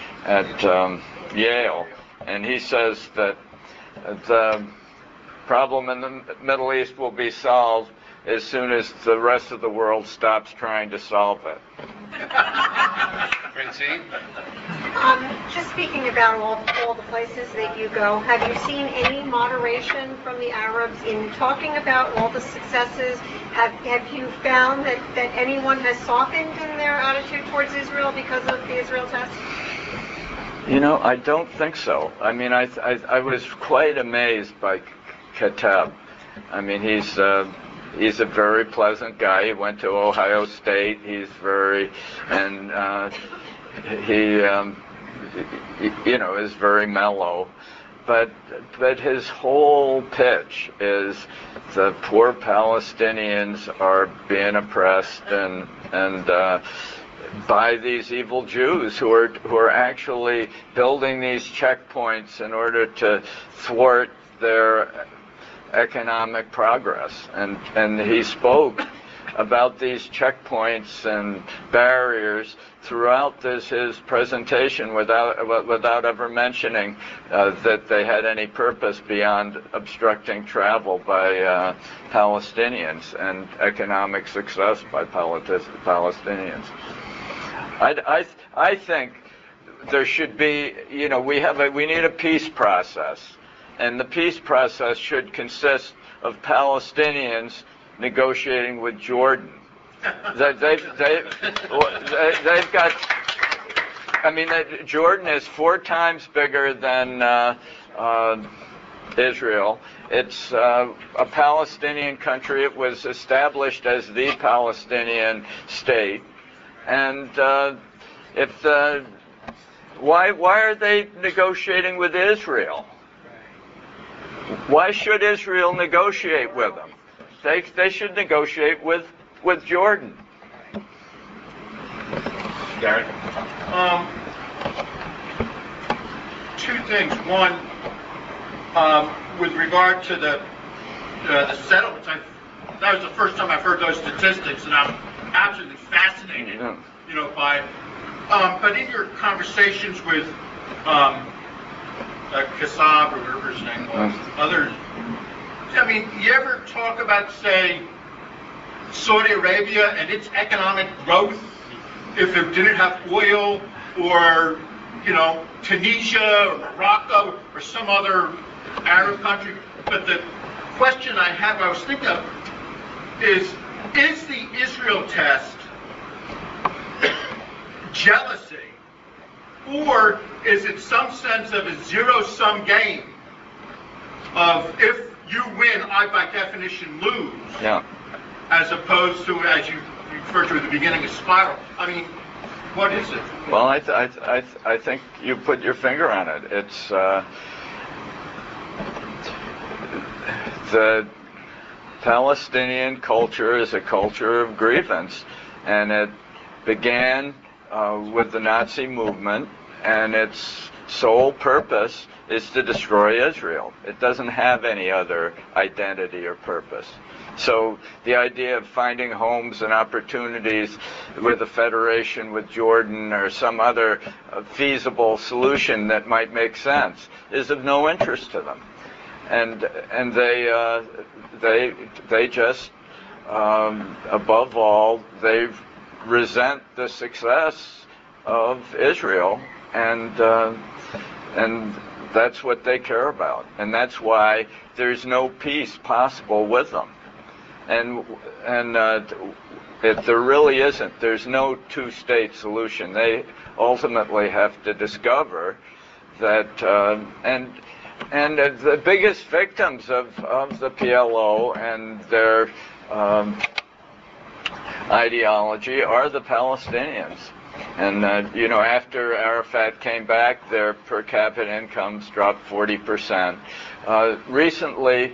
Speaker 2: Yale. And he says that the problem in the Middle East will be solved as soon as the rest of the world stops trying to solve it.
Speaker 4: Francine?
Speaker 6: Just speaking about all the places that you go, have you seen any moderation from the Arabs in talking about all the successes? Have you found that anyone has softened in their attitude towards Israel because of the Israel test?
Speaker 2: I don't think so. I mean, I was quite amazed by Kateb. I mean, he's a very pleasant guy. He went to Ohio State. He's he is very mellow. But his whole pitch is the poor Palestinians are being oppressed and by these evil Jews who are actually building these checkpoints in order to thwart their economic progress. And he spoke about these checkpoints and barriers throughout his presentation without ever mentioning that they had any purpose beyond obstructing travel by Palestinians and economic success by Palestinians. I think there should be, we need a peace process, and the peace process should consist of Palestinians negotiating with Jordan. They've got. I mean, Jordan is 4 times bigger than Israel. It's a Palestinian country. It was established as the Palestinian state. And why are they negotiating with Israel? Why should Israel negotiate with them? They should negotiate with Jordan.
Speaker 4: Gary?
Speaker 7: 2 things. One, with regard to the settlements, that was the first time I've heard those statistics, and I'm absolutely fascinated, by. But in your conversations with Kassab, or whatever his name was, others, I mean, you ever talk about, say, Saudi Arabia and its economic growth if it didn't have oil, or, Tunisia or Morocco or some other Arab country? But the question I was thinking of is the Israel test jealousy, or is it some sense of a zero-sum game of if you win, I by definition lose?
Speaker 2: Yeah.
Speaker 7: As opposed to, as you referred to at the beginning, a spiral. I mean, what is it?
Speaker 2: Well, I think you put your finger on it. It's the Palestinian culture is a culture of grievance, and it began with the Nazi movement, and its sole purpose is to destroy Israel. It doesn't have any other identity or purpose. So the idea of finding homes and opportunities with a federation with Jordan or some other feasible solution that might make sense is of no interest to them. And they just above all, they resent the success of Israel, and that's what they care about, and that's why there's no peace possible with them. And if there really isn't, there's no 2-state solution. They ultimately have to discover that, and the biggest victims of the PLO and their ideology are the Palestinians. And, after Arafat came back, their per capita incomes dropped 40%. Recently,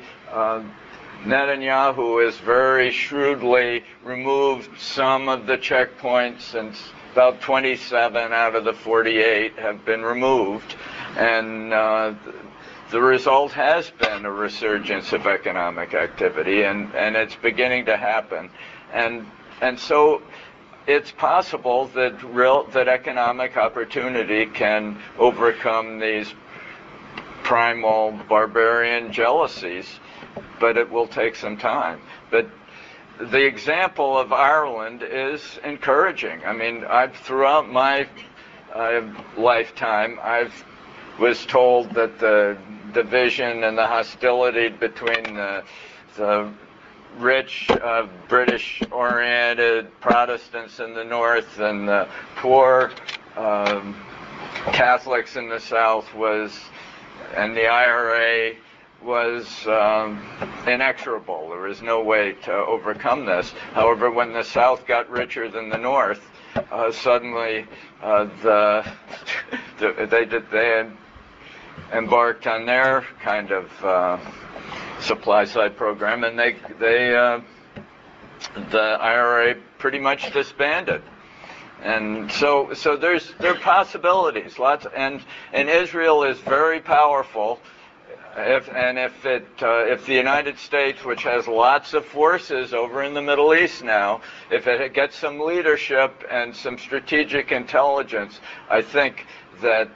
Speaker 2: Netanyahu has very shrewdly removed some of the checkpoints and about 27 out of the 48 have been removed, and the result has been a resurgence of economic activity, and it's beginning to happen, and so it's possible that economic opportunity can overcome these primal barbarian jealousies, but it will take some time. But the example of Ireland is encouraging. I mean, throughout my lifetime, I was told that the division and the hostility between the rich British-oriented Protestants in the north and the poor Catholics in the south and the IRA was inexorable. There was no way to overcome this. However, when the South got richer than the North, suddenly they embarked on their kind of supply side program, and the IRA pretty much disbanded. And so there are possibilities, lots, and Israel is very powerful. If the United States, which has lots of forces over in the Middle East now, if it gets some leadership and some strategic intelligence, I think that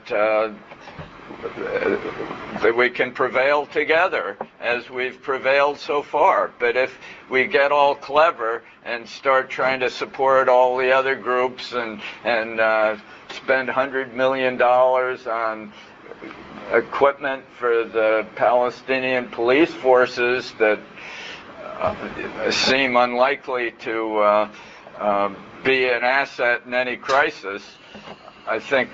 Speaker 2: we can prevail together as we've prevailed so far. But if we get all clever and start trying to support all the other groups and spend $100 million on equipment for the Palestinian police forces that seem unlikely to be an asset in any crisis, I think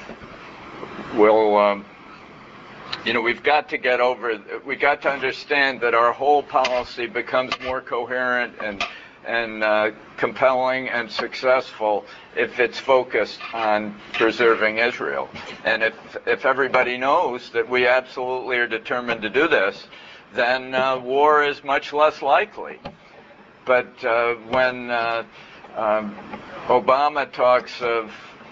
Speaker 2: we've got to get over. We got to understand that our whole policy becomes more coherent and compelling and successful if it's focused on preserving Israel. And if everybody knows that we absolutely are determined to do this, then war is much less likely. But when Obama talks of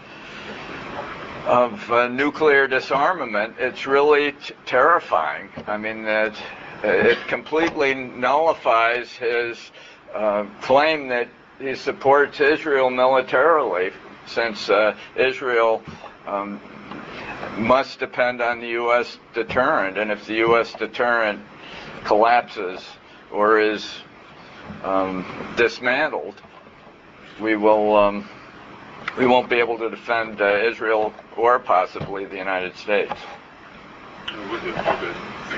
Speaker 2: nuclear disarmament, it's really terrifying. I mean, it completely nullifies his claim that he supports Israel militarily, since Israel must depend on the U.S. deterrent, and if the U.S. deterrent collapses or is dismantled, we won't be able to defend Israel or possibly the United States.
Speaker 1: We're good. Go ahead.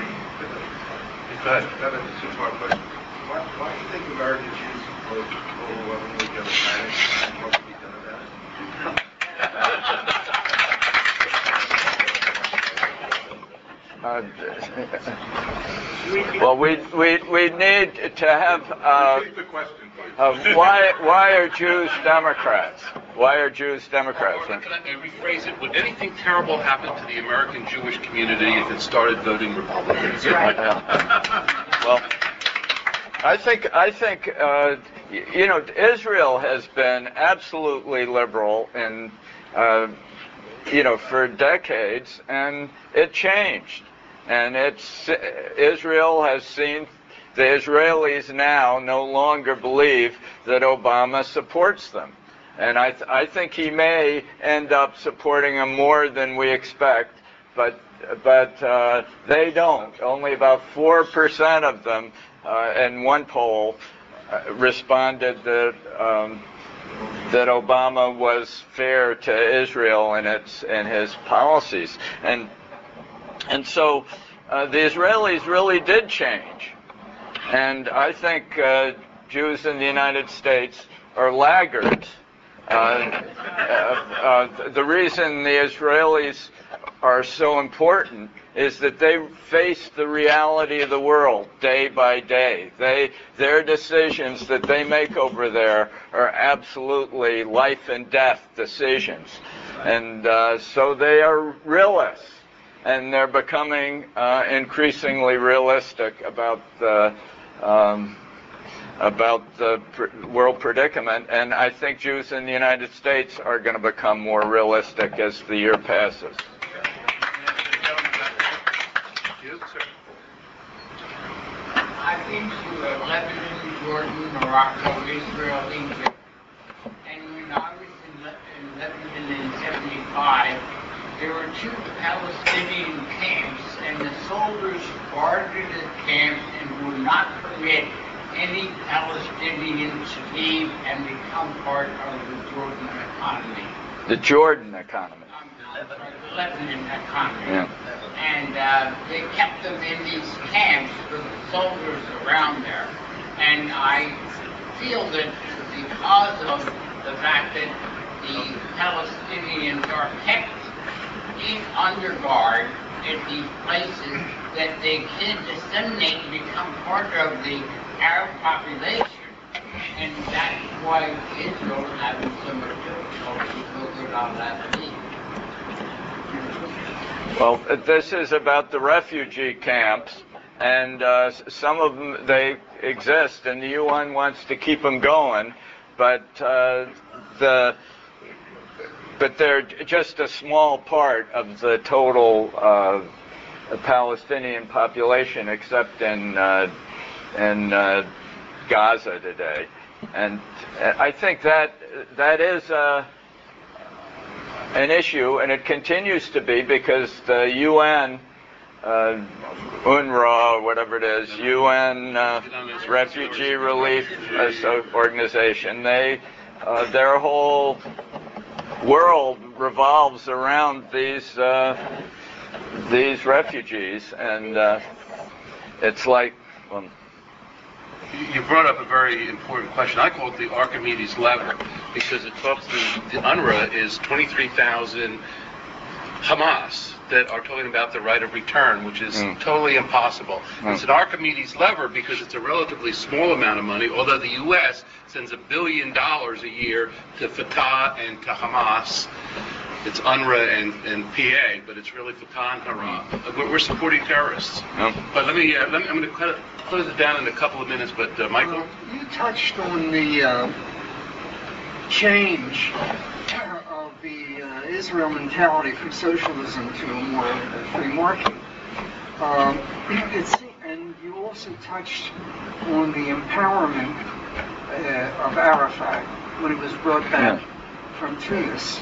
Speaker 3: That is a two-part question. Why do you think American Jews are overwhelmingly democratic, and what can be done about
Speaker 2: it? Well, we need to have.
Speaker 7: Repeat the question, please.
Speaker 2: Why are Jews Democrats? Why are Jews Democrats?
Speaker 1: Can I rephrase it? Would anything terrible happen to the American Jewish community if it started voting Republican?
Speaker 2: Well, I think Israel has been absolutely liberal in for decades, and it changed. And Israel has seen. The Israelis now no longer believe that Obama supports them. And I think he may end up supporting them more than we expect, but they don't. Only about 4% of them in one poll responded that Obama was fair to Israel in his policies. And so the Israelis really did change. And I think Jews in the United States are laggards. The reason the Israelis are so important is that they face the reality of the world day by day. Their decisions that they make over there are absolutely life and death decisions. And so they are realists. And they're becoming increasingly realistic about about the world predicament, and I think Jews in the United States are going to become more realistic as the year passes.
Speaker 8: I've been to Lebanon, Jordan, Morocco, Israel, Egypt, and when I was in Lebanon in '75, there were 2 Palestinian camps, and the soldiers guarded the camps and would not permit any Palestinians to leave and become part of the Jordan economy.
Speaker 2: The Jordan economy.
Speaker 8: The Lebanon economy.
Speaker 2: Yeah.
Speaker 8: And they kept them in these camps with the soldiers around there. And I feel that because of the fact that the Palestinians are kept under guard at these places, that they can disseminate and become part of the Arab population. And that's why Israel is having so much difficulty because of all that.
Speaker 2: Well, this is about the refugee camps, and some of them, they exist, and the UN wants to keep them going, but they're just a small part of the total Palestinian population, except in Gaza today, and I think that is an issue, and it continues to be, because the UN, UNRWA, or whatever it is, UN Refugee Relief Organization, their whole world revolves around these refugees, and it's like, well,
Speaker 4: You brought up a very important question. I call it the Archimedes lever, because it talks the UNRWA is 23,000 Hamas that are talking about the right of return, which is totally impossible. It's an Archimedes lever because it's a relatively small amount of money, although the U.S. sends $1 billion a year to Fatah and to Hamas. It's UNRWA and PA, but it's really Fatah and Hamas. We're supporting terrorists. But I'm going to kind of close it down in a couple of minutes. But Michael,
Speaker 9: you touched on the change of the Israel mentality from socialism to a more free market. And you also touched on the empowerment of Arafat when he was brought back from Tunis.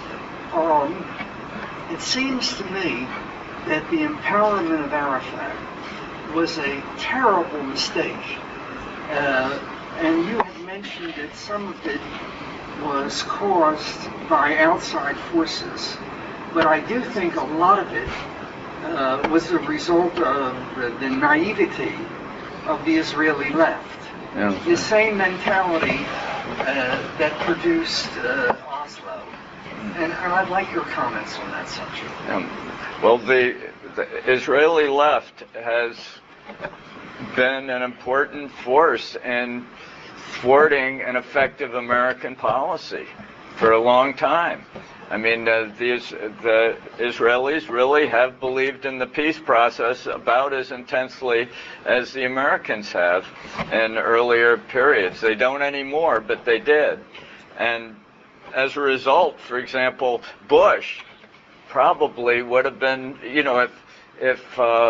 Speaker 9: It seems to me that the empowerment of Arafat was a terrible mistake. And you had mentioned that some of it was caused by outside forces. But I do think a lot of it was the result of the naivety of the Israeli left. The same mentality that produced Oslo. And I'd like your comments on that subject.
Speaker 2: Well, the Israeli left has been an important force in thwarting an effective American policy for a long time. I mean, the Israelis really have believed in the peace process about as intensely as the Americans have in earlier periods. They don't anymore, but they did. And as a result, for example, Bush probably would have been, if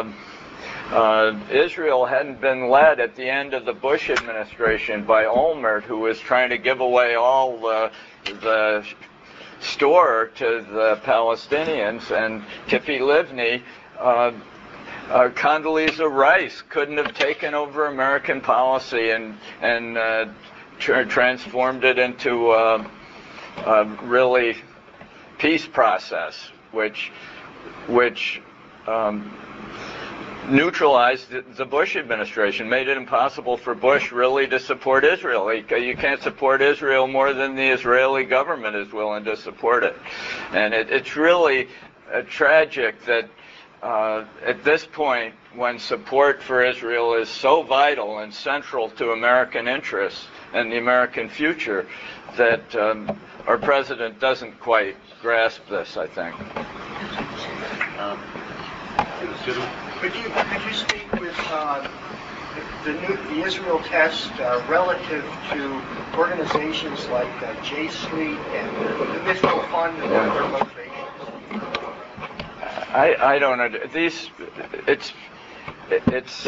Speaker 2: Israel hadn't been led at the end of the Bush administration by Olmert, who was trying to give away all the store to the Palestinians, and Tzipi Livni, Condoleezza Rice couldn't have taken over American policy and transformed it into a really peace process, which neutralized the Bush administration, made it impossible for Bush really to support Israel. You can't support Israel more than the Israeli government is willing to support it. And it's really tragic that at this point, when support for Israel is so vital and central to American interests and the American future, that our president doesn't quite grasp this, I think.
Speaker 3: Could you speak with
Speaker 9: the Israel test relative to organizations like J Street and the Israel Fund and their motivations?
Speaker 2: I don't know. It's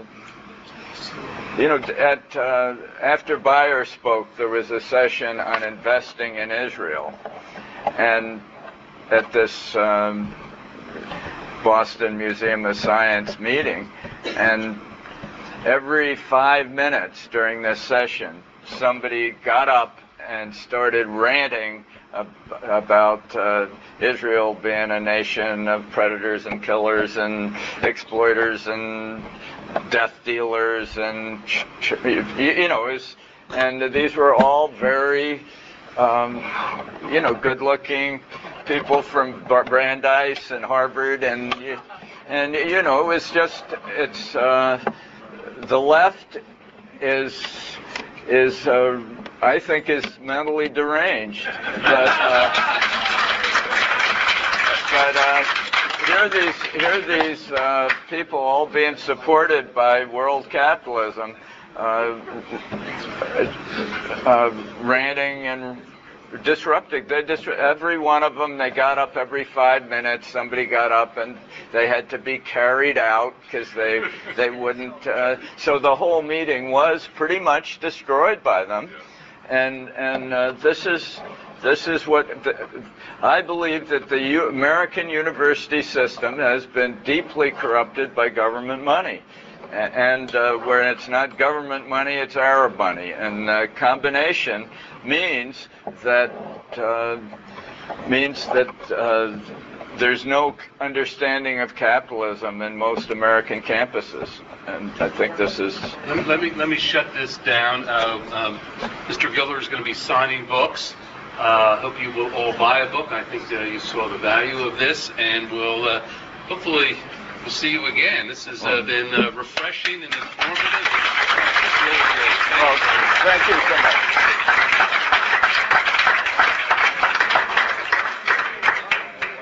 Speaker 2: after Bayer spoke, there was a session on investing in Israel, and at this Boston Museum of Science meeting, and every 5 minutes during this session, somebody got up and started ranting about Israel being a nation of predators and killers and exploiters and death dealers, and and these were all very good-looking people from Brandeis and Harvard, and it was just the left is I think is mentally deranged, but here are these people all being supported by world capitalism, ranting and disrupting. Every one of them, they got up every 5 minutes. Somebody got up and they had to be carried out because they wouldn't. So the whole meeting was pretty much destroyed by them. And this is what I believe, that the American university system has been deeply corrupted by government money. And where it's not government money, it's Arab money. And combination means that there's no understanding of capitalism in most American campuses. And I think this is...
Speaker 4: Let me shut this down. Mr. Giller is going to be signing books. Hope you will all buy a book. I think you saw the value of this, and we'll hopefully we'll see you again. This has been refreshing and informative. It's really great.
Speaker 2: Thank you so much.